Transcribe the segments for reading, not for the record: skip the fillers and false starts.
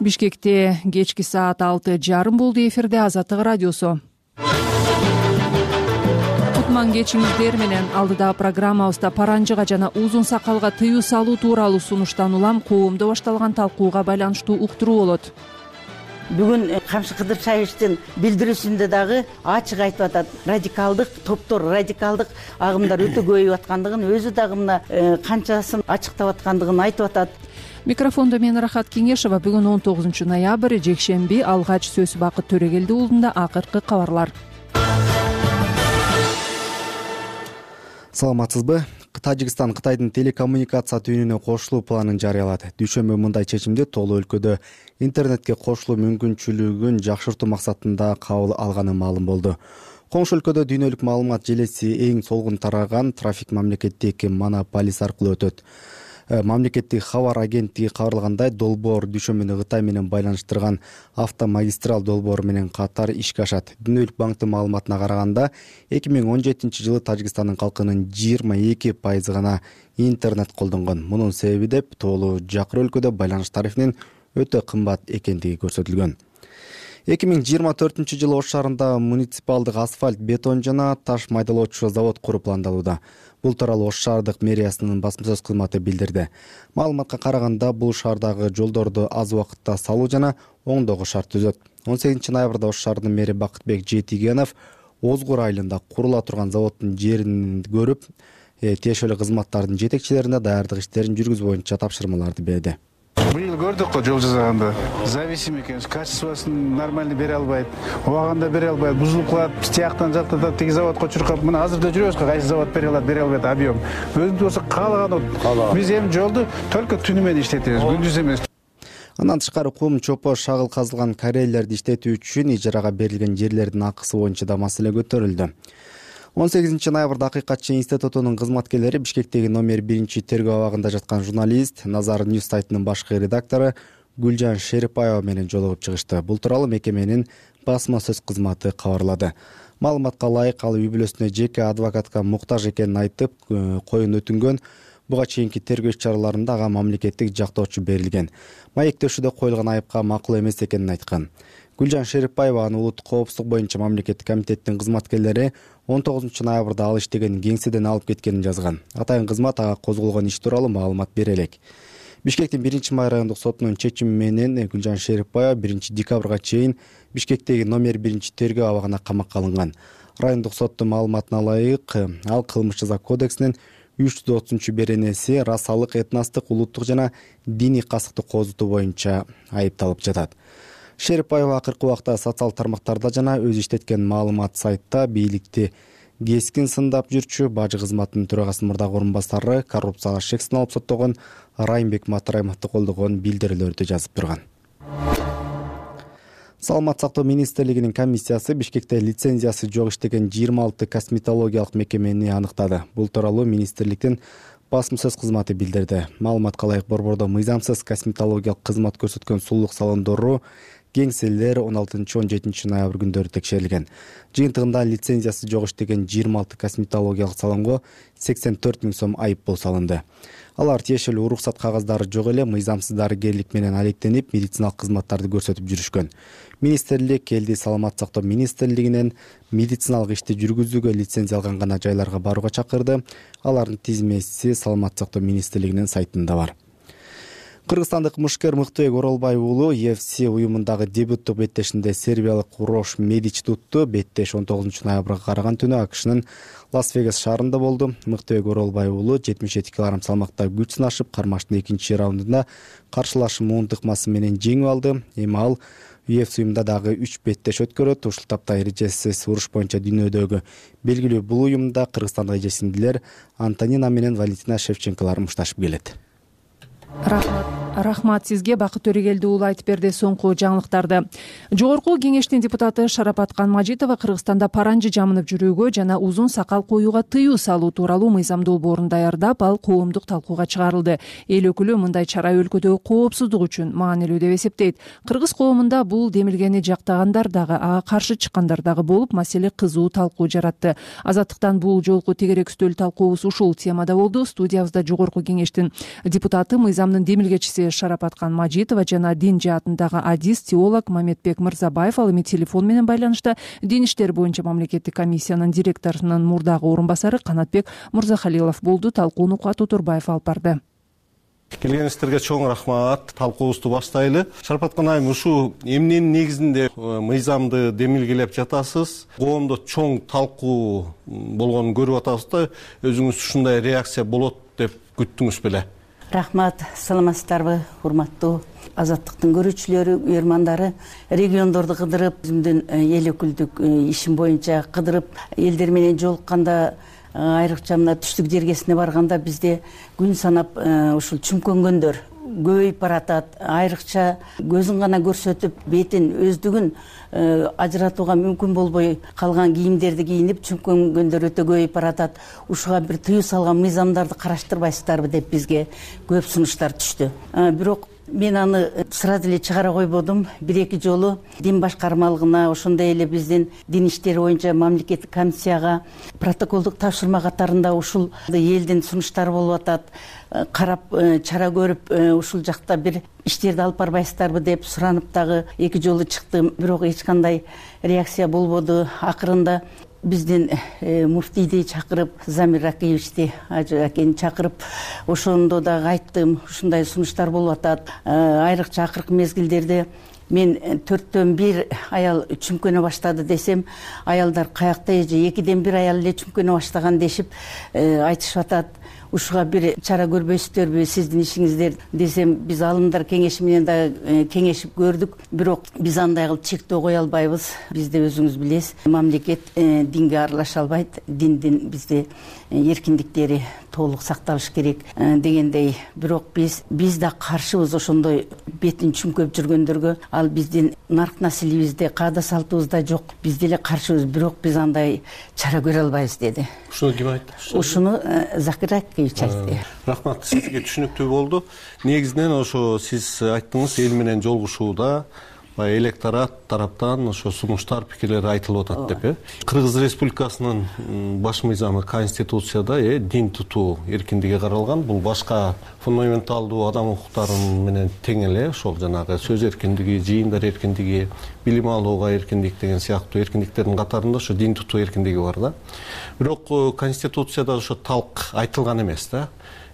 Бишкекте кечки саат 6:30 болду. Эфирде Азаттык радиосу. Кутман кечиңиздер менен. Алдыдагы программабызда паранжыга жана узун сакалга тыюу салуу тууралуу сунуштан улам коомдо башталган талкууга байланыштуу уктуруу болот. Бүгүн Камшы Кыдыршаевичтин билдирүүсүндө дагы ачык айтып атат. Радикалдык топтор, радикалдык агымдар өтө көбөйүп аткандыгын, өзү дагы мына канчасын ачыктап аткандыгын айтып атат. Микрофондо мен Рахат Кеңешова. Бүгүн 19 ноябрь жекшемби. Алгач сөз Бакыт Төрөгелди уулунда акыркы кабарлар. Саламатсызбы? Тажикстан Кытайдын телекоммуникация түйүнүнө кошулуу планын жарыялады. Дүйшөмбү мындай чечимди толуу өлкөдө интернетке кошулуу мүмкүнчүлүгүн жакшыртуу максатында кабыл алганы маалым болду. Коңшу өлкөдө дүйнөлүк маалымат желеси эң солгун тараган трафик мамлекеттик монополис аркылуу өтөт. Мамлекеттик кабар агенттиги кабарлагандай, долбоор дүйшөмбүнү Кытай менен байланыштырган автомагистрал долбоору менен катар ишке ашат. Дүйнөлүк банктын маалыматына караганда, 2017-жылы Тажикстандын калкынын 22% гана интернет колдонгон. Мунун себеби деп тоолуу жакыр өлкөдө байланыш тарифинин өтө кымбат экендиги көрсөтүлгөн. 2024-жылы Ош шаарында муниципалдык асфальт, бетон жана таш майдалоочу завод куруу пландалууда. Бул тууралуу Ош шаардык мэриянын басма сөз кызматы билдирди. Маалыматка караганда, бул шаардагы жолдорду аз убакытта салуу жана оңдоого шарт түзөт. 18 ноябрда Ош шаарынын мэри Бакытбек Жетигенов Озгур айылында курула турган заводдун жерин көрүп, тиешелүү кызматтардын жетекчилерине даярдык иштерин жүргүзүү боюнча тапшырмаларды берди. Быйыл көрдүк го жол жасаганда зависим экенбиз, качествосын нормально бере албайт, убагында бере албайт, бузулуп калат, тияктан жактыртат, тиги заводко чуркап, мына азырда жүрөбүз го, кайсы завод бере албайт объем. Өзүбүз болсо каалаган. Биз эми жолду только түнү менен иштетебиз, күндүз эмес. Андан тышкары кум, чопо, шагыл казылган карьерлерди иштетүү үчүн ижарага берилген жерлердин акысы боюнча да маселе көтөрүлдү. 18 ноябрда Акыйкатчы институтунун кызматкерлери Бишкектеги номер 1 тергөө абагында жаткан журналист, Назар Ньюс сайтынын башкы редактору Гүлжан Шерипаева менен жолугуп чыгышты. Бул тууралуу мекеменин басма сөз кызматы кабарлады. Маалыматка ылайык, ал үй бүлөсүнө жеке адвокатка муктаж экенин айтып, коюн өтүнгөн. Буга чейинки тергөө иш-чараларында ага мамлекеттик жактоочу берилген. Маектешүүдө коюлган айыпка макул эмес экенин айткан. Гүлжан Шерипаева аны улуттук коопсуздук боюнча мамлекеттик комитеттин кызматкерлери 19 ноябрда ал иштеген кеңседен алып кеткенин жазган. Атайын кызмат ага козголгон иш тууралуу маалымат бере элек. Бишкектин 1-май райондук сотунун чечими менен Гүлжан Шерипаева 1 декабрга чейин Бишкектеги номер 1 тергөө абагына камакка алынган. Райондук соттун маалыматына ылайык, ал кылмыш жаза кодексинин 330-беренеси расалык, этностук, улуттук жана диний касыктык козутуу боюнча айыпталып жатат. Шерипаева акыркы убакта социал тармактарда жана өзү иштеткен маалымат сайтта бийликти кескин сындап жүрчү бажы кызматынын төрагасынын мурдагы орун басары, коррупцияга шек саналып соттогон Райымбек Матраимовду колдогон билдирүүлөрдү жазып турган. Саламат сактоо министрлигинин комиссиясы Бишкекте лицензиясы жок иштеген 26 косметологиялык мекемени аныктады. Бул тууралуу министрликтин басма сөз кызматы билдирди. Маалыматка ылайык, борбордо мыйзамсыз косметологиялык кызмат көрсөткөн сулуулук салондору, кеңселер 16-17 ноябрь күндөрү текшерилген. Жыйынтыгында лицензиясы жок иштеген 26 косметологиялык салонго 84 000 сом айыппул салынды. Алар тиешелүү уруксат кагаздары жок эле мыйзамсыз дарыгерлик менен алектенип, медициналык кызматтарды көрсөтүп жүрүшкөн. Министрлик элди саламат сактоо министрлигинен медициналык ишти жүргүзүүгө лицензия алган гана жайларга барууга чакырды. Алардын тизмеси саламат сактоо министрлигинин сайтында бар. Кыргызстандык мушкер Мыктыбек Оролбай уулу UFC уюмундагы дебюттук беттешинде сербиялык Урош Медич тутту. Беттеш 19 ноябрга караган түнү АКШнын Лас-Вегас шаарында болду. Мыктыбек Оролбай уулу 77 кг салмакта күч сынашып, кармаштын 2-раундунда каршылашым ынтыкмасы менен жеңип алды. Эми ал UFC уюмунда дагы 3 беттеш өткөрөт. Ушул тапта эрежесиз уруш боюнча дүйнөдөгү белгилүү бул уюмда Кыргызстандык эжесиндилер Антонина менен Валентина Шевченколор мушташып келет. Рахмат сизге, Бакыт Төрөгелди уулу айтып берди соңку жаңылыктарды. Жогорку кеңештин депутаты Шарапат Канмажитова Кыргызстанда паранжы жамынып жүрүүгө жана узун сакал коюуга тыюу салуу тууралуу мыйзам долбоорун даярдап, ал коомдук талкууга чыгарылды. Эл өкүлү мындай чара өлкөдөгү коопсуздук үчүн маанилүү деп эсептейт. Кыргыз коомунда бул демилгени жактагандар дагы, ага каршы чыккандар дагы болуп, маселе кызуу талкуу жаратты. Азаттыктан бул жолку тегерек үстөл талкуубуз ушул темада болду. Студиябызда жогорку кеңештин депутаты, мыйзамдын демилгечиси журналисти Шарапаткан Мажитова жана дин жаатындагы адис теолог Мамедбек Мырзабаев ал эми телефон менен байланышта. Дин иштери боюнча мамлекеттик комиссиянын директорунун мурдагы орун басары Канатбек Мырзахалилов болду. Талкууну Кубат Турбаев алып барды. Келгениңиздерге чоң рахмат. Талкуубузду баштайлы. Шарапаткан айым, ушу эмненин негизинде мыйзамды демилгелеп жатасыз? Коомдо чоң талкуу болгонун көрүп атабыз да, өзүңүз ушундай реакция болот деп күттүңүз беле? Рахмат, саламатсыздарбы, урматтуу Азаттыктын көрүүчүлөрү, уярмандары. Региондорду кыдырып, өзүмдүн эл өкүлдүк ишим боюнча кыдырып, элдер менен жолукканда, айрыкча мына түштүк жергесине барганда бизде күн санап ушул чүмкөнгөндөр көбөйүп баратат. Айрыкча көзүн гана көрсөтүп, бетин өздүгүн ажыратууга мүмкүн болбой калган кийимдерди кийинип, чүмкөнгөндөр өтө көбөйүп баратат. Ушуга бир тыюу салган мыйзамдарды караштырбайсыздарбы деп бизге көп сунуштар түштү. Бирок мен аны сразу эле чыгара койбодум. Бир-эки жолу дин башкармалыгына, ошондой эле биздин дин иштери боюнча мамлекеттик комиссияга протоколдук тапшырма катарында ушул элдин сунуштары болуп атат. Карап, чара көрүп, ушул жакта бир иштерди алып барбайсыздарбы деп суранып дагы эки жолу чыктым. Бирок эч кандай реакция болбоду. Акырында биздин муфтийди чакырып, Замир Ракиевичти, ажы акени чакырып, ошондо дагы айттым, ушундай сунуштар болуп атат. Айрыкча акыркы мезгилдерде мен 4-1 аял чүмкөнө баштады десем, аялдар каякта эже 2-1 аял эле чүмкөнө баштаган дешип айтышып атат. Ушуга бир чара көрбөйсүздөрбү сиздин ишиңиздер десем, биз алымдар кеңеши менен да кеңешип көрдүк. Бирок биз андай кылып чектөө кое албайбыз. Бизде өзүңүз билесиз, мамлекет динге аралаша албайт. Диндин бизде эркиндиктери толук сакталыш керек дегендей. Бирок биз да каршыбыз ошондой бетин чүмкөп жүргөндөргө. Ал биздин нарк населибизде, каада салтыбызда жок. Биз деле каршыбыз, бирок биз андай чара көрө албайбыз деди. Ушуну ким айтты? Ушуну Закир Ракиевич айтты. Рахмат, сизге түшүнүктүү болду. Негизинен ошо сиз айттыңыз, эл менен жолугушууда электорат тараптан ошо сунуштар, пикирлер айтылып атат деп. Кыргыз Республикасынын баш мыйзамы Конституцияда дин тутуу эркиндиги каралган. Бул башка фундаменталдуу адам укуктары менен тең эле. Ошол жанагы сөз эркиндиги, жыйындар эркиндиги, билим алууга эркиндик деген сыяктуу эркиндиктердин катарында ошо дин тутуу эркиндиги бар да. Бирок Конституцияда ошо талк айтылган эмес да.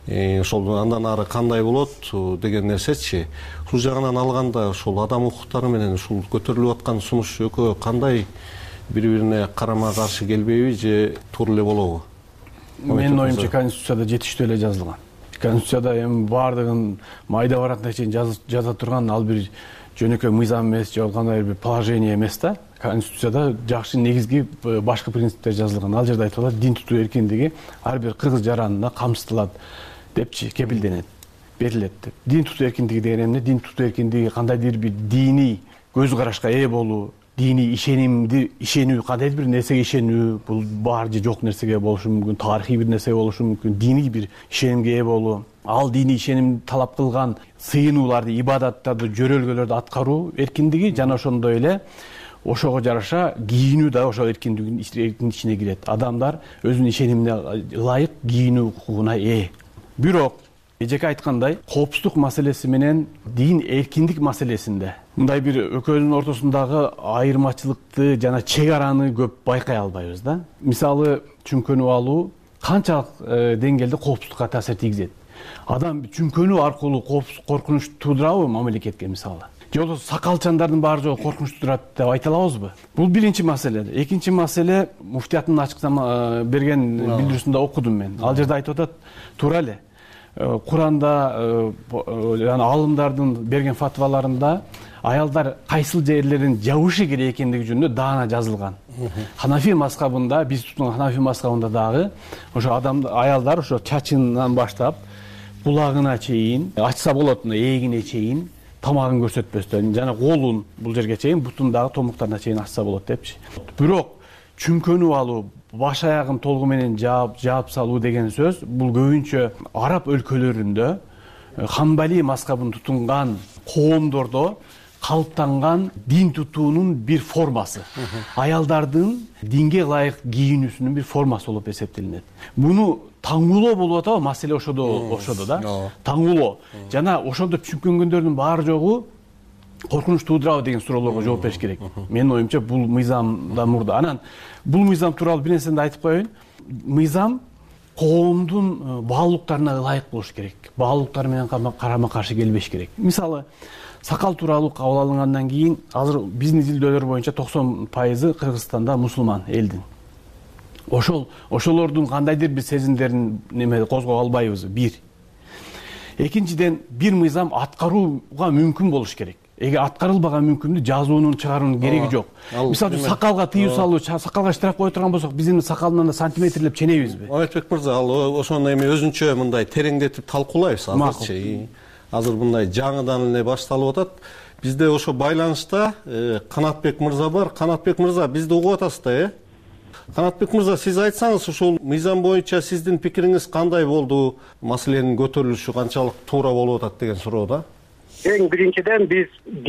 Ошол андан ары кандай болот деген нерсечи. Ушул жагынан алганда ошол адам укуктары менен ушул көтөрүлүп аткан сунуш экөө кандай бири-бирине карама каршы келбейби же туура эле болобу? Менин оюмча Конституцияда жетиштүү эле жазылган. Конституцияда эми баардыгын майда баратына чейин жаза турган ал бир жөнөкөй мыйзам эмес, же кандай бир положение эмес да. Конституцияда жакшы негизги башкы принциптер жазылган. Ал жерде айтылат, дин тутуу эркиндиги ар бир кыргыз жаранына камсытылат депчи кепилденет, берилет деп. Дин тутуу эркиндиги деген эмне? Дин тутуу эркиндиги кандайдыр бир диний көз карашка ээ болуу, диний ишенүү, кандайдыр бир нерсеге ишенүү, бул бар же жок нерсеге болушу мүмкүн, тарыхый бир нерсе болушу мүмкүн, диний бир ишенимге ээ болуу. Ал диний ишенимди талап кылган сыйынууларды, ибадаттарды, жөрөлгөлөрдү аткаруу эркиндиги жана ошондой эле ошого жараша кийинүү да ошол эркиндигин ичине кирет. Адамдар өзүнүн ишенимине ылайык кийинүү укугуна ээ. Бирок эжеке айткандай, коопсуздук маселеси менен дин эркиндик маселесинде мындай бир экөөнүн ортосундагы айырмачылыкты жана чек араны көп байкай албайбыз да. Мисалы, чүмкөнүп алуу канчалык деңгээлде коопсуздукка таасир тийгизет? Адам чүмкөнүү аркылуу коркунуч туудурабы мамлекетке мисалы? Же сакалчандардын баары жолу коркунуч туудурат деп айта алабызбы? Бул биринчи маселе. Экинчи маселе, муфтияттын ачык берген билдирүүсүндө окудум мен. Ал жерде айтып атат, туура эле. Куранда жана алымдардын берген фатваларында аялдар кайсыл жерлерин жабышы керек экендиги жөнүндө даана жазылган. Ханафи мазхабында, биз туткан Ханафи мазхабында дагы ошо аялдар ошо чачынан баштап кулагына чейин, ачса болот, ээлегине чейин тамагын көрсөтпөстөн жана колун бул жерге чейин, бутундагы томуктарына чейин ачса болот депчи. Бирок чүмкөнүп алуу, баш аягын толугу менен жаап салуу деген сөз бул көбүнчө араб өлкөлөрүндө Хамбали мазхабын тутунган коомдордо калыптанган дин тутуунун бир формасы. Аялдардын динге ылайык кийинүүсүнүн бир формасы болуп эсептелинет. Буну таңуулоо болуп атабы маселе ошодо да. Таңуулоо. Жана ошондо түшүнкөнгөндөрдүн баары жогу коркунуч туудурабы деген суроолорго жооп бериш керек. Менин оюмча бул мыйзамда мурда. Анан бул мыйзам тууралуу бир нерсени айтып коеюн. Мыйзам коомдун баалуулуктарына ылайык болуш керек. Баалуулуктар менен карама каршы келбеш керек. Мисалы, сакал тууралуу кабыл алынгандан кийин азыр биздин изилдөөлөр боюнча 90% Кыргызстанда мусулман элдин. Ошолордун кандайдыр бир сезимдерин козгой албайбыз. Бир. Экинчиден, бир мыйзам аткарууга мүмкүн болуш керек. Эгер аткарылбаган мүмкүндү жазуунун чыгаруунун кереги жок. Мисалы, сакалга тыюу салуу, сакалга штраф кое турган болсок, биздин сакалдан да сантиметрлеп ченебизби? Маметбек мырза, ал ошону эми өзүнчө мындай тереңдетип талкуулайбыз азырчы. Азыр мындай жаңыдан эле башталып атат. Бизде ошо байланышта Канатбек мырза бар. Канатбек мырза, бизди угуп атасыз да, Канатбек мырза, сиз айтсаңыз, ушул мыйзам боюнча сиздин пикириңиз кандай болду? Маселенин көтөрүлүшү канчалык туура болуп атат деген суроо да. Эң биринчиден биз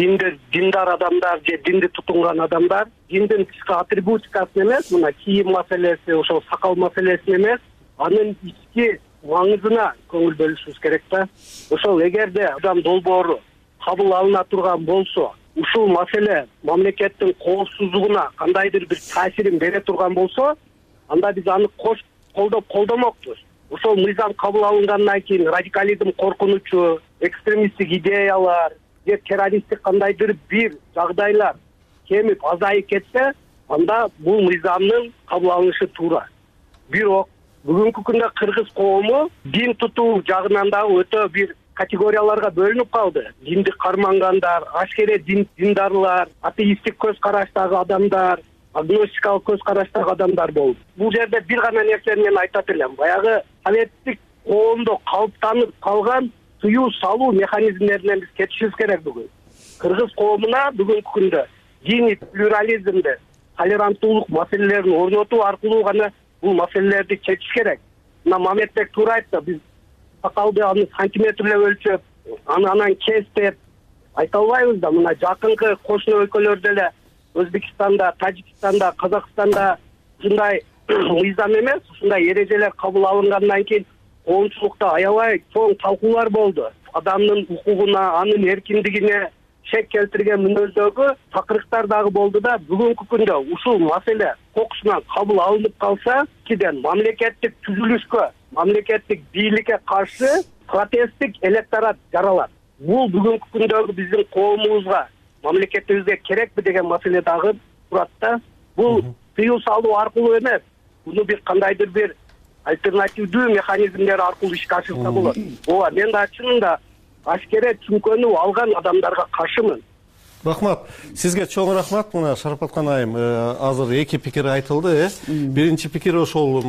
диндар адамдар же динди тутунган адамдар диндин тышкы атрибутикасын эмес, мына кийим маселеси, ошол сакал маселесин эмес, анын ички маңызына көңүл бөлүшүбүз керек да. Ошол эгерде адам долбоору кабыл алына турган болсо, ушул маселе мамлекеттин коопсуздугуна кандайдыр бир таасирин бере турган болсо, анда биз аны колдомокпуз. Ошол мыйзам кабыл алынгандан кийин радикализм коркунучу, экстремисттик идеялар же террористтик кандайдыр бир жагдайлар кемип азайып кетсе, анда бул мыйзамдын кабыл алынышы туура. Бирок бүгүнкү күндө кыргыз коому дин тутуу жагынан да өтө бир категорияларга бөлүнүп калды. Динди кармангандар, ашкере диндарлар, атеисттик көз караштагы адамдар, агностикалык көз караштагы адамдар болду. Бул жерде бир гана нерсени мен айтат элем. Баягы советтик коомдо калыптанып калган тыюу салуу механизмдеринен биз кетишибиз керек бүгүн. Кыргыз коомуна бүгүнкү күндө диний плюрализмди, толеранттуулук маселелерин орнотуу аркылуу гана бул маселелерди чечиш керек. Мына Маметбек туура айтты, биз сакалды аны сантиметрлеп өлчөп, анан кес деп айта албайбыз да. Мына жакынкы кошуна өлкөлөрдө эле Өзбекстанда, Тажикстанда, Казакстанда ушундай мыйзам эмес, ушундай эрежелер кабыл алынгандан кийин коомчулукта аябай чоң талкуулар болду. Адамдын укугуна, анын эркиндигине шек келтирген мүнөздөгү такырыктар дагы болду да. Бүгүнкү күндө ушул маселе кокусунан кабыл алынып калса, киден мамлекеттик түзүлүшкө, мамлекеттик бийликке каршы протесттик электорат жаралат. Бул бүгүнкү күндөгү биздин коомубузга, мамлекетибизге керекпи деген маселе дагы турат да. Бул тыюу салуу аркылуу эмес, буну бир кандайдыр бир альтернативдүү механизмдер аркылуу ишке ашырса болот. Ооба, мен да чынында ашкере түнкөнү алган адамдарга каршымын. Рахмат. Сизге чоң рахмат. Мына Шарапаткан айым, азыр эки пикир айтылды. Биринчи пикир ошол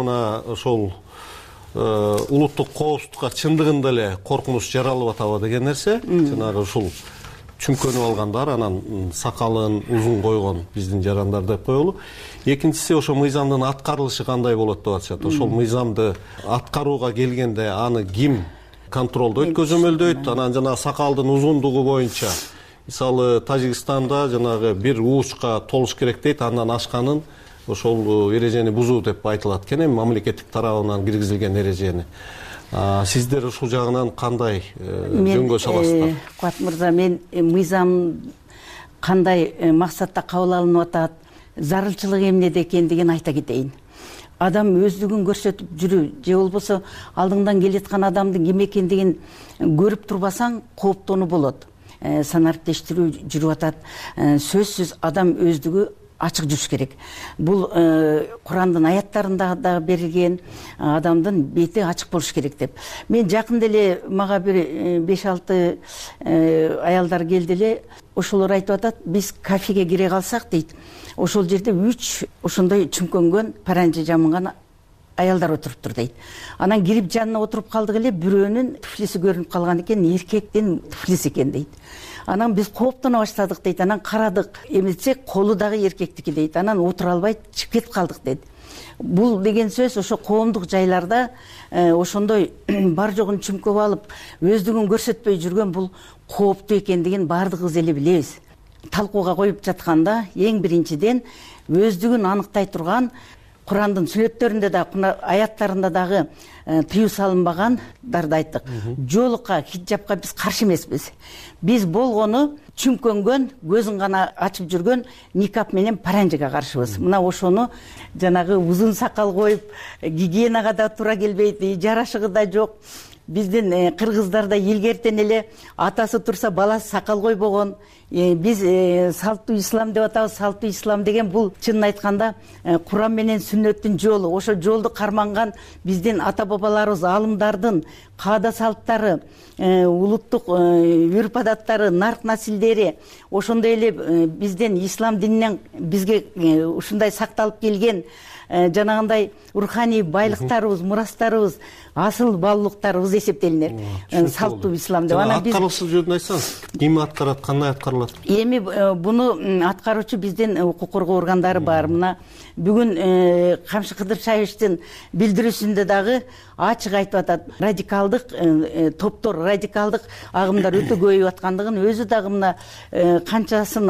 улуттук коопсуздукка чындыгында эле коркунуч жаралып атабы деген нерсе. Жанагы ушул чүмкөнүп алгандар, анан сакалын узун койгон биздин жарандар деп коелу. Экинчиси ошо мыйзамдын аткарылышы кандай болот деп атышат. Ошол мыйзамды аткарууга келгенде аны ким контролду өткөзөмөлдөйт? Анан жана сакалдын узундугу боюнча, мисалы Тажикстанда жанагы бир уучка толуш керек дейт, андан ашканын ошол эрежени бузуу деп айтылат экен, мамлекеттик тарабынан киргизилген эрежени. Сиздер ушул жагынан кандай жөнгө саласыздар? Куат мырза, мен мыйзам кандай максатта кабыл алынып атат, зарылчылыгы эмнеде экендигин айта кетейин. Адам өздүгүн көрсөтүп жүрүү же болбосо алдыңдан келаткан адамдын ким экендигин көрүп турбасаң кооптонуу болот. Санариптештирүү жүрүп атат. Сөзсүз адам өздүгү ачык жүрүш керек. Бул Курандын аяттарында да берилген, адамдын бети ачык болуш керек деп. Мен жакында эле мага бир 5-6 аялдар келди эле, ошолор айтып атат, биз кафеге кире калсак дейт, ошол жерде 3 ошондой чүмкөнгөн паранжа жамынган аялдар отуруптур дейт. Анан кирип жанына отуруп калдык эле, бирөөнүн туфлиси көрүнүп калган экен, эркектин туфлиси экен дейт. Анан биз кооптоно баштадык дейт. Анан карадык, эмилсек колу дагы эркектики дейт. Анан отура албай чыгып кетип калдык дейт. Бул деген сөз ошо коомдук жайларда ошондой бар жогун чүмкөп алып, өздүгүн көрсөтпөй жүргөн бул кооптуу экендигин баардыгыбыз эле билебиз. Талкууга коюп жатканда эң биринчиден өздүгүн аныктай турган Курандын сүрөттөрүндө да, аяттарында дагы тыюу салынбагандарды айттык. Жоолукка, хиджабка биз каршы эмеспиз. Биз болгону чүмкөнгөн, көзүн гана ачып жүргөн никап менен паранжага каршыбыз. Мына ошону жанагы узун сакал коюп, гигиенага да туура келбейт, жарашыгы да жок. Биздин кыргыздарда илгертен эле атасы турса баласы сакал койбогон. Биз салттуу ислам деп атабыз. Салттуу ислам деген бул чынын айтканда Куран менен сүннөттүн жолу. Ошо жолду карманган биздин ата бабаларыбыз, алымдардын каада салттары, улуттук үрп адаттары, нарк насилдери, ошондой эле биздин ислам дининен бизге ушундай сакталып келген жанагындай руханий байлыктарыбыз, мурастарыбыз, асыл баалуулуктарыбыз эсептелинет. Салттуу ислам деп. Анан биз аткаруучу жөнүндө айтсаңыз, ким аткарат, кандай аткарылат? Эми буну аткаруучу биздин укук коргоо органдары бар. Мына бүгүн Камшы Кыдыршаевичтин билдирүүсүндө дагы ачык айтып атат. Радикалдык топтор, радикалдык агымдар өтө көбөйүп аткандыгын, өзү дагы мына канчасын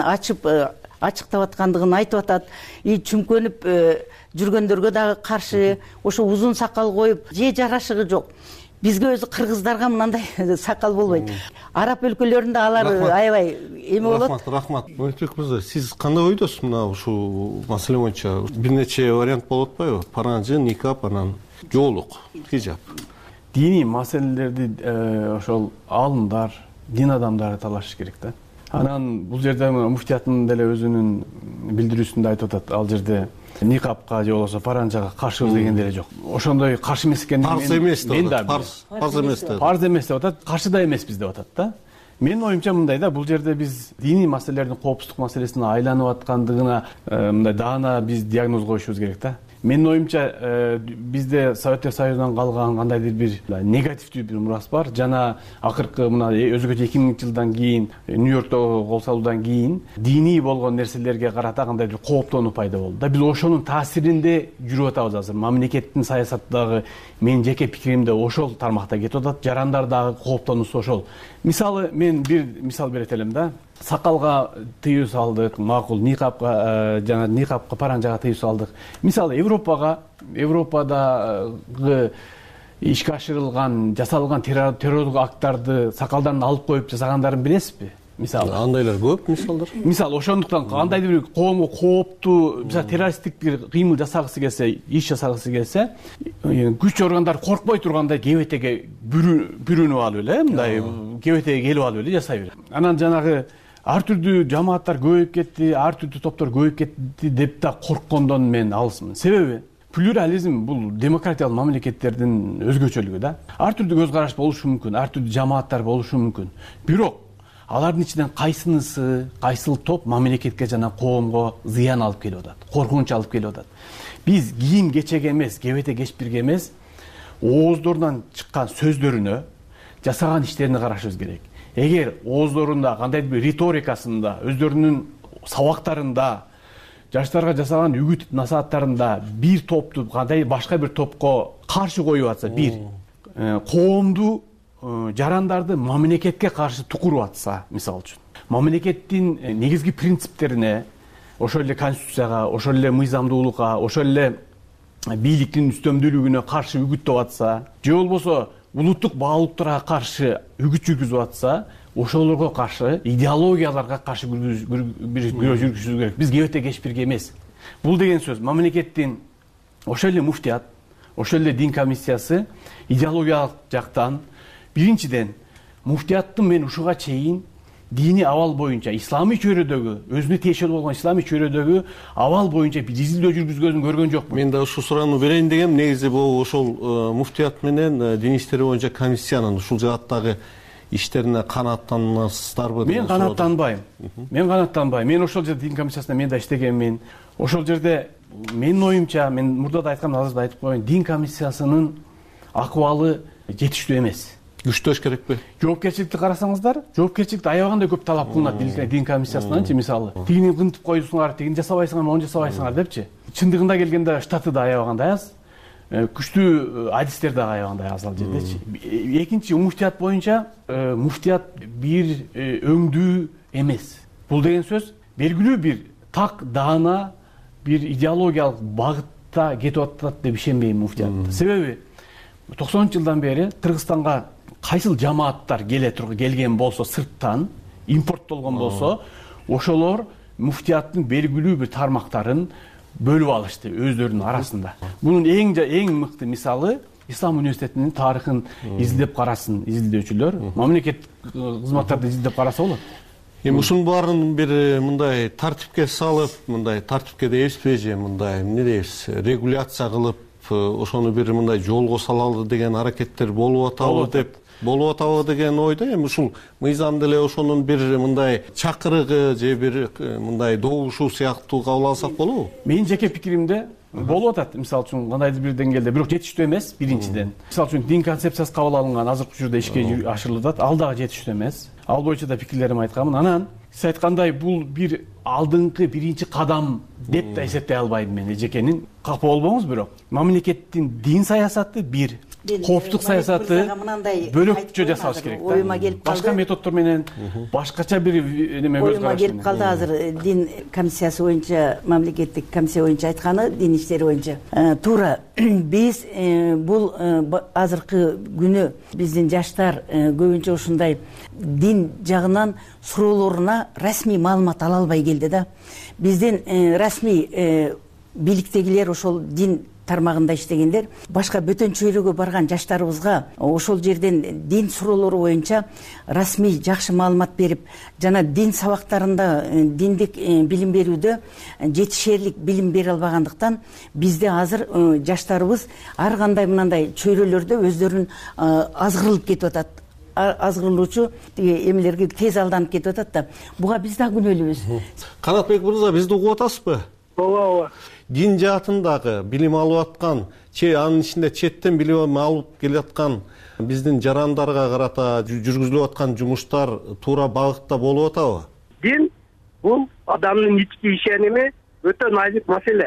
ачыктап аткандыгын айтып атат. Чүмкөнүп жүргөндөргө дагы каршы, ошо узун сакал коюп, же жарашыгы жок. Бизге өзү кыргыздарга мындай сакал болбойт. Араб өлкөлөрүндө алар аябай эме болот. Рахмат. Мамитбек мырза, сиз кандай ойдосуз мына ушул маселе боюнча? Бир нече вариант болуп атпайбы? Паранжы, никап, анан жоолук, хижаб. Диний маселелерди ошол алымдар, дин адамдары талашыш керек да. Анан бул жерде муфтияттын деле өзүнүн билдирүүсүндө айтып атат, ал жерде никапка же болбосо паранжага каршыбыз деген деле жок. Ошондой каршы эмес экенин парз эмес деп атат. Парз эмес деп. Парз эмес деп атат, каршы да эмеспиз деп атат да. Менин оюмча мындай да, бул жерде биз диний маселелердин коопсуздук маселесине айланып аткандыгына мындай даана биз диагноз коюшубуз керек да. Менин оюмча бизде Советтер Союзунан калган кандайдыр бир негативдүү бир мурас бар. Жана акыркы мына өзгөчө 2000-жылдан кийин Нью-Йоркто кол салуудан кийин диний болгон нерселерге карата кандайдыр кооптонуу пайда болду да. Биз ошонун таасиринде жүрүп атабыз азыр. Мамлекеттин саясаттагы менин жеке пикиримде ошол тармакта кетип атат. Жарандар дагы кооптонуусу ошол. Мисалы мен бир мисал берет элем да. Сакалга тыюу салдык, макул, никапка, жана никапка, паранжага тыюу салдык. Мисалы Европадагы ишке ашырылган, жасалган террорлук акттарды сакалдан алып коюп жасагандарын билесизби? Мисалы андайлар көп мисалдар. Мисалы ошондуктан кандайдыр бир коомго кооптуу, мисалы террористтик бир кыймыл жасагысы келсе, иш жасагысы келсе, күч органдары коркпой тургандай кебетеге бүрүнүп алып эле, мындай кебетеге келип алып эле жасай берет. Анан жанагы ар түрдүү жамааттар көбөйүп кетти, ар түрдүү топтор көбөйүп кетти деп да корккондон мен алысмын. Себеби плюрализм бул демократиялык мамлекеттердин өзгөчөлүгү да. Ар түрдүү көз караш болушу мүмкүн, ар түрдүү жамааттар болушу мүмкүн. Бирок алардын ичинен кайсыл топ мамлекетке жана коомго зыян алып келип атат, коркунуч алып келип атат. Биз кийим кечеге эмес, кебете кечпирге эмес, ооздорунан чыккан сөздөрүнө, жасаган иштерине карашыбыз керек. Эгер ооздорунда кандайдыр бир риторикасында, өздөрүнүн сабактарында, жаштарга жасаган үгүт насааттарында бир топту кандай башка бир топко каршы коюп атса, бир коомду, жарандарды мамлекетке каршы тукуруп атса, мисалы үчүн, мамлекеттин негизги принциптерине, ошол эле конституцияга, ошол эле мыйзамдуулукка, ошол эле бийликтин үстөмдүүлүгүнө каршы үгүттөп атса, же болбосо улуттук баалуулуктарга каршы үгүт жүргүзүп атса, ошолорго каршы, идеологияларга каршы күрөш жүргүзүш керек. Биз кебете кечпирге эмес. Бул деген сөз мамлекеттин ошол эле муфтият, ошол эле дин комиссиясы идеологиялык жактан биринчиден муфтияттын мен ушуга чейин диний абал боюнча, исламий чөйрөдөгү, өзүнө тиешелүү болгон исламий чөйрөдөгү абал боюнча бир изилдөө жүргүзгөнүн көргөн жокмун. Мен да ушул суроonu берейин дегем. Негизи бул ошол муфтият менен дин иштери боюнча комиссиянын ушул жааттагы иштерине канааттанасыздарбы? Мен канааттанбайм. Мен ошол жерде дин комиссиясында мен да иштегенмин. Ошол жерде менин оюмча, мен мурда да айткам, азыр да айтып коеюн, дин комиссиясынын акыбалы жетиштүү эмес. Күчтөш керекпи? Жоопкерчиликти карасаңыздар, жоопкерчиликти аябагандай көп талап кылынат дин комиссиясынан, мисалы. Тигини кынтып коюсуңар, тигини жасабайсыңар, мону жасабайсыңар депчи. Чындыгында келгенде штаты да аябагандай аз. Күчтүү адистер да аябагандай аз ал жердечи. Экинчи, муфтият боюнча муфтият бир өңдүү эмес. Бул деген сөз белгилүү бир так даана бир идеологиялык багыт сыртта кетип атат деп ишенбейм муфтият. Себеби 90 жылдан бери Кыргызстанга кайсыл жамааттар келген болсо, сырттан импорттолгон болсо, ошолор муфтияттын белгилүү бир тармактарын бөлүп алышты өздөрүнүн арасында. Бунун эң мыкты мисалы Ислам университетинин тарыхын изилдеп карасын изилдөөчүлөр, мамлекеттик кызматтарды изилдеп караса болот. Эми ушунун баарын бир мындай тартипке салып, мындай тартипке дейбизби же мындай эмне дейбиз, регуляция кылып, ошону бир мындай жолго салалы деген аракеттер болуп атабы деген ойдо. Эми ушул мыйзам деле ошонун бир мындай чакырыгы же бир мындай добушу сыяктуу кабыл алсак болобу? Менин жеке пикиримде болуп атат. Мисалы үчүн кандайдыр бир деңгээлде, бирок жетиштүү эмес биринчиден. Мисалы үчүн дин концепциясы кабыл алынган азыркы учурда ишке ашырылып атат. Ал дагы жетиштүү эмес. Ал боюнча да пикирлеримди айтканмын. Анан сиз айткандай бул бир алдыңкы биринчи кадам деп да эсептей албайм мен эжекенин. Капа болбоңуз, бирок мамлекеттин дин саясаты бир, коопсуздук саясаты бөлөкчө жасалыш керек да. Оюма келип калды. Башка методдор менен башкача бир неме көз караш. Оюма келип калды азыр дин комиссиясы боюнча, мамлекеттик комиссия боюнча айтканы, дин иштери боюнча. Туура биз бул азыркы күнү биздин жаштар көбүнчө ушундай дин жагынан суроолоруна расмий маалымат ала албай келди да. Биздин расмий бийликтегилер, ошол дин тармагында иштегендер башка бөтөн чөйрөгө барган жаштарыбызга ошол жерден дин суроолору боюнча расмий жакшы маалымат берип, жана дин сабактарында диндик билим берүүдө жетишерлик билим бере албагандыктан бизде азыр жаштарыбыз ар кандай мындай чөйрөлөрдө өздөрүн азгырылып кетип атат. Азгырылуучу эмелерге тез алданып кетип атат да. Буга биз да күнөөлүүбүз. Канатбек мырза, бизди угуп атасызбы? ооба. Дин жаатындагы билим алып аткан, анын ичинде четтен билим алып келаткан биздин жарандарга карата жүргүзүлүп аткан жумуштар туура багытта болуп атабы? Дин бул адамдын ички ишеними, өтө назик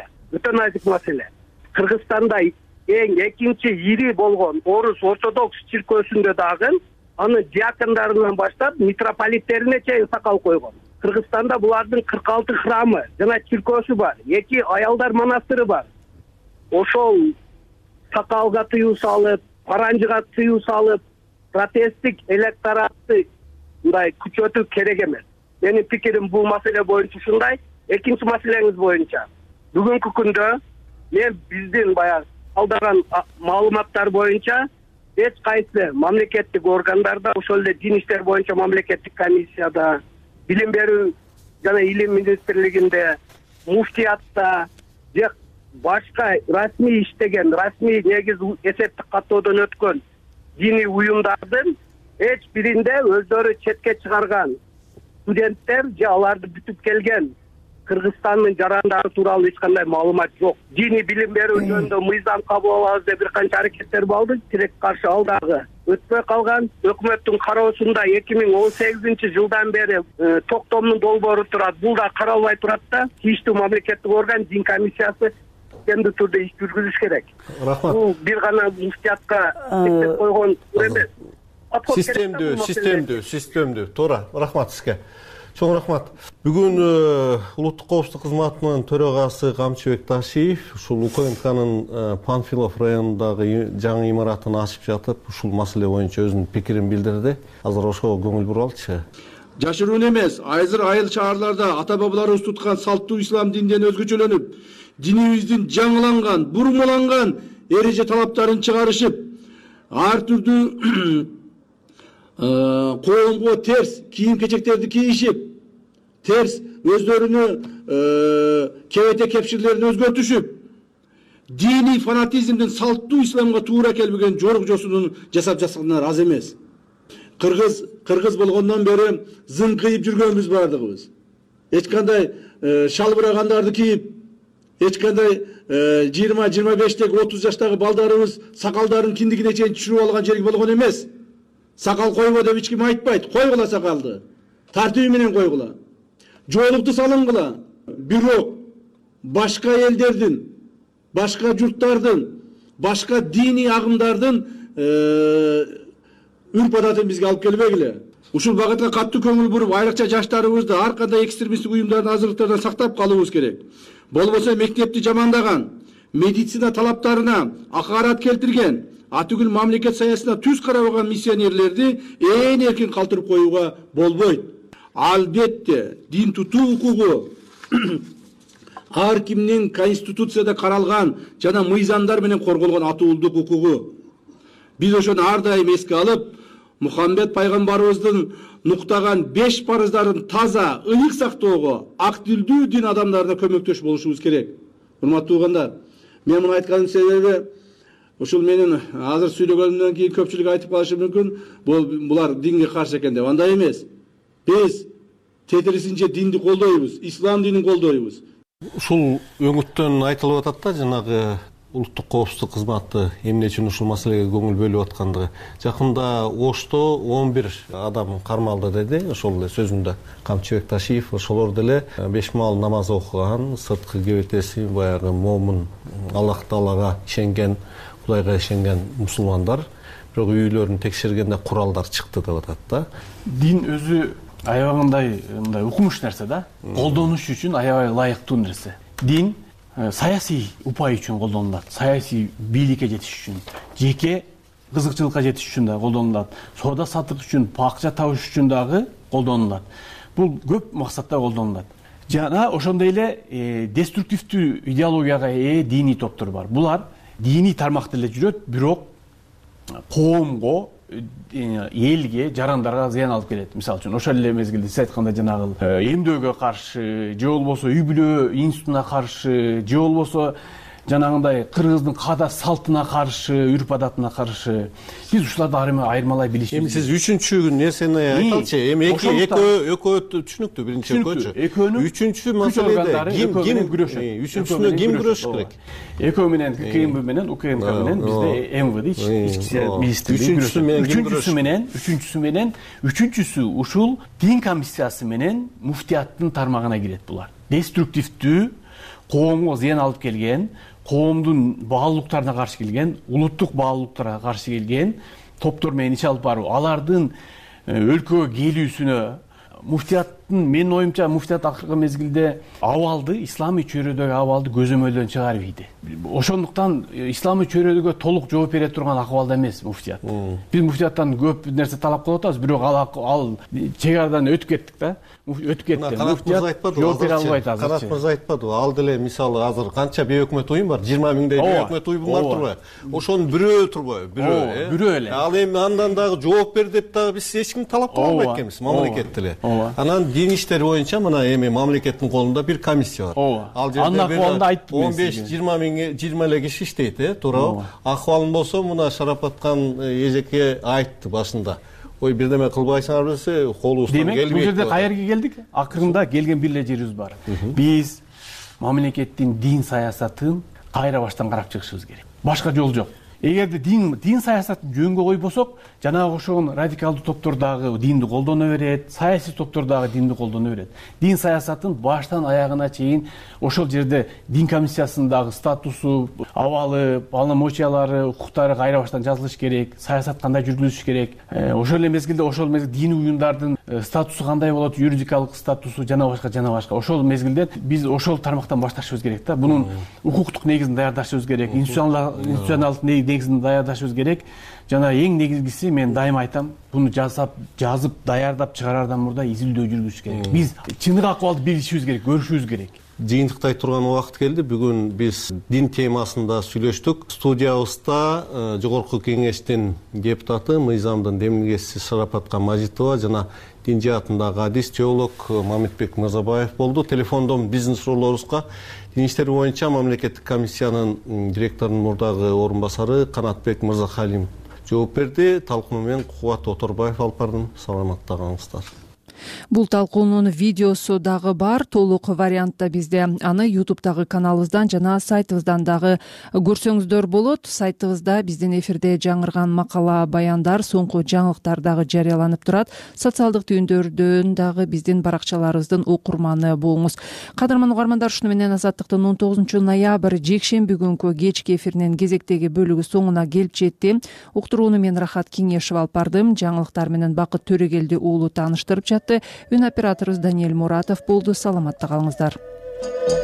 маселе. Кыргызстанда эң экинчи ири болгон орус ортодокс чиркөөсүндө дагы анын диакондарынан баштап митрополиттерине чейин сакал койгон. Кыргызстанда булардын 46 храмы жана чиркөөсү бар, 2 аялдар монастыры бар. Ошол сакалга тыюу салып, паранжыга тыюу салып, протесттик электоратты мындай күчөтүү керек эмес. Менин пикирим бул маселе боюнча ушундай. Экинчи маселеңиз боюнча, бүгүнкү күндө мен биздин баягы алдаган маалыматтар боюнча эч кайсы мамлекеттик органдарда, ошол эле дин иштер боюнча мамлекеттик комиссияда, билим берүү жана илим министрлигинде, муфтиятта же башка расмий иштеген, расмий негиз эсептик каттоодон өткөн диний уюмдардын эч биринде өздөрү четке чыгарган студенттер же аларды бүтүп келген Кыргызстандын жарандары тууралуу эч кандай маалымат жок. Диний билим берүү жөнүндө мыйзам кабыл алабыз деп бир канча аракеттер болду, тирек каршы ал дагы өтпөй калган. Өкмөттүн кароосунда 2018 жылдан бери токтомдун долбоору турат. Бул да каралбай турат да. Тийиштүү мамлекеттик орган, дин комиссиясы системдүү түрдө иш жүргүзүш керек. Рахмат. Бул бир гана муфтиятка койгон эмес. Системдүү. Туура. Рахмат сизге. Чоң рахмат. Бүгүн улуттук коопсуздук кызматынын төрагасы Камчыбек Ташиев ушул УКМКнын Панфилов районундагы жаңы имаратын ачып жатып, ушул маселе боюнча өзүнүн пикирин билдирди. Азыр ошого көңүл буралычы. Жашыруун эмес, айыл шаарларда ата бабаларыбыз туткан салттуу ислам динден өзгөчөлөнүп, динибиздин жаңыланган, бурмаланган эреже талаптарын чыгарышып, ар түрдүү коомго терс кийим-кечектерди кийишип, терс өздөрүнүн кебете кепширлерин өзгөртүшүп, диний фанатизмдин салттуу исламга туура келбеген жорук жосунун жасап жаткандар аз эмес. Кыргыз болгондон бери зыңкыйып жүргөнбүз бардыгыбыз. Эч кандай шалбырагандарды кийип, эч кандай 20-25 30 жаштагы балдарыбыз сакалдарын киндигине чейин түшүрүп алган жерги болгон эмес. Сакал койго деп эч ким айтпайт. Койгула сакалды. Тартиби менен койгула. Жоолукту салынгыла. Бирок башка элдердин, башка журттардын, башка диний агымдардын үрп адатын бизге алып келбегиле. Ушул багытка катуу көңүл буруп, айрыкча жаштарыбызды ар кандай экстремисттик уюмдардын азырлыктардан сактап калуубуз керек. Болбосо мектепти жамандаган, медицина талаптарына акарат келтирген, атүгүл мамлекет саясатына түз карабаган миссионерлерди ээн эркин калтырып коюуга болбойт. Албетте дин тутуу укугу ар кимдин конституцияда каралган жана мыйзамдар менен корголгон атуулдук укугу. Биз ошону ар дайым эске алып, Мухаммед пайгамбарыбыздын нуктаган 5 парыздарын таза, ыйык сактоого актилдүү дин адамдарына көмөктөш болушубуз керек. Урматтуу туугандар, мен муну айтканымдын себеби ушул менин азыр сүйлөгөнүмдөн кийин көпчүлүк айтып калышы мүмкүн, булар динге каршы экен деп. Андай эмес. Биз тетирисинче динди колдойбуз, ислам динин колдойбуз. Ушул өңүттөн айтылып атат да, жанагы улуттук коопсуздук кызматы эмне үчүн ушул маселеге көңүл бөлүп аткандыгы. Жакында Ошто 11 адам кармалды деди, ошол эле сөзүндө Камчыбек Ташиев. Ошолор деле 5 маал намаз окуган, сырткы кебетеси баягы момун, Аллах Таалага ишенген, Кудайга ишенген мусулмандар. Бирок үйлөрүн текшергенде куралдар чыкты деп атат да. Дин өзү аябагандай мындай укмуш нерсе да. Колдонуш үчүн аябай ылайыктуу нерсе. Дин саясий упай үчүн колдонулат, саясий бийликке жетиш үчүн, жеке кызыкчылыкка жетиш үчүн да колдонулат, соода сатык үчүн, акча табыш үчүн дагы колдонулат. Бул көп максатта колдонулат. Жана ошондой эле деструктивдүү идеологияга ээ диний топтор бар. Булар диний тармакта эле жүрөт, бирок коомго, элге, жарандарга зыян алып келет. Мисалы үчүн ошол эле мезгилде сиз айткандай жанагы эмдөөгө каршы, же болбосо үй бүлө институтуна каршы, же болбосо жанагындай кыргыздын каада салтына каршы, үрп адатына каршы. Биз ушуларды айырмалай билишибиз. Эми сиз үчүнчү нерсени айталчы. Эми экөө түшүнүктүү, биринчи экөөчү. Үчүнчү маселеде ким күрөшөт? Үчүнчүсүнө ким күрөшүш керек? Экөө менен КМБ менен УКМК менен бизде МВД ички саясат министрлиги. Үчүнчүсү ушул дин комиссиясы менен муфтияттын тармагына кирет булар. Деструктивдүү, коомго зыян алып келген, коомдун баалуулуктарына каршы келген, улуттук баалуулуктарга каршы келген топтор менен иш алып баруу, алардын өлкөгө келүүсүнө муфтияттын, менин оюмча муфтият акыркы мезгилде абалды, исламий чөйрөдөгү абалды көзөмөлдөн чыгарып ийди. Ошондуктан исламий чөйрөдөгү толук жооп бере турган акыбалда эмес муфтият. Биз муфтияттан көп нерсе талап кылып атабыз, бирок ал чек арадан өтүп кеттик да. Өтүп кетти. Муфтият жооп бере албайт азыр. Канат мырза айтпадыбы? Ал деле мисалы азыр канча бейөкмөт уюм бар? 20 миңдей бейөкмөт уюм бар турбайбы? Ошонун бирөө турбайбы? Бирөө эле. Ал эми андан дагы жооп бер деп дагы биз эч ким талап кыла албайт экенбиз, мамлекет деле. Анан дин иштери боюнча мына эми мамлекеттин колунда бир комиссия бар. Ал жерде 15-20 эле киши иштейт, туурабы? Акыбалын болсо мына Шарапаткан эжеке айтты башында. Ой, бирдеме кылбайсыңар десе, колубуздан келбейт. Демек, бул жерде каерге келдик? Акырында келген бир эле жерибиз бар. Биз мамлекеттин дин саясатын кайра баштан карап чыгышыбыз керек. Башка жол жок. Эгерде дин саясатын жөнгө койбосок, жанагы ошол радикалдуу топтор дагы динди колдоно берет, саясий топтор дагы динди колдоно берет. Дин саясатын баштан аягына чейин ошол жерде дин комиссиясындагы статусу, абалы, полномочиялары, укуктары кайра баштан жазылыш керек, саясат кандай жүргүзүлүш керек. Ошол эле мезгилде дин уюмдардын статусу кандай болот, юридикалык статусу жана башка. Ошол мезгилде биз ошол тармактан башташыбыз керек да. Бунун укуктук негизин даярдашыбыз керек, институционалдык негизин даярдашыбыз керек. Жана эң негизгиси, мен дайыма айтам, буну жазып, даярдап чыгарардан мурда изилдөө жүргүзүш керек. Биз чыныгы акыбалды билишибиз керек, көрүшүбүз керек. Жыйынтыктай турган убакыт келди. Бүгүн биз дин темасында сүйлөштүк. Студиябызда Жогорку Кеңештин депутаты, мыйзамдын демилгечиси Шарапаткан Мажитова жана дин жаатындагы адис теолог Мамитбек Мырзабаев болду. Телефондон биздин суроолорубузга дин иштери боюнча мамлекеттик комиссиянын директорунун мурдагы орун басары Канатбек Мырзахалим жооп берди. Талкуу менен Кубат Оторбаев алып бардым. Саламатта калыңыздар. Бул талкуунун видеосу дагы бар, толук вариантта бизде. Аны YouTube'дагы каналыбыздан жана сайтыбыздан дагы көрсөңүздөр болот. Сайтыбызда биздин эфирде жаңырган макала, баяндар, соңку жаңылыктар дагы жарыяланып турат. Социалдык түйүндөрдөн дагы биздин баракчаларыбыздын окурманы болуңуз. Кадырман угармандар, ушуну менен Азаттыктын 19 ноябрь жекшемби күнкү кечки эфиринин кезектеги бөлүгү соңуна келип жетти. Уктурууну мен Рахат Кеңешев алып бардым. Жаңылыктар менен Бакыт Төрөгелди уулу тааныштырып жатты. Үн операторубуз Даниэль Муратов болду. Саламатта калыңыздар.